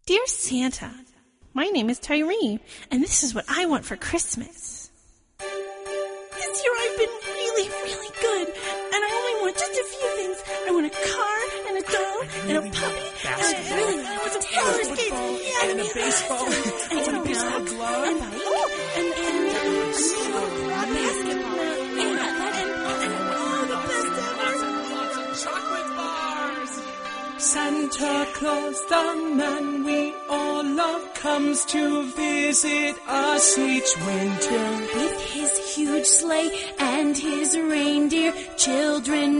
Dear Santa, my name is Tyree, and this is what I want for Christmas. This year I've been really, really good, and I only want just a few things. I want a car, and a doll, and a puppy, and I want some roller skates, and a baseball, and some baseball glove, and a basketball, and the best ever. chocolate bars. Santa Claus, the man we all love, comes to visit us each winter. With his huge sleigh and his reindeer, children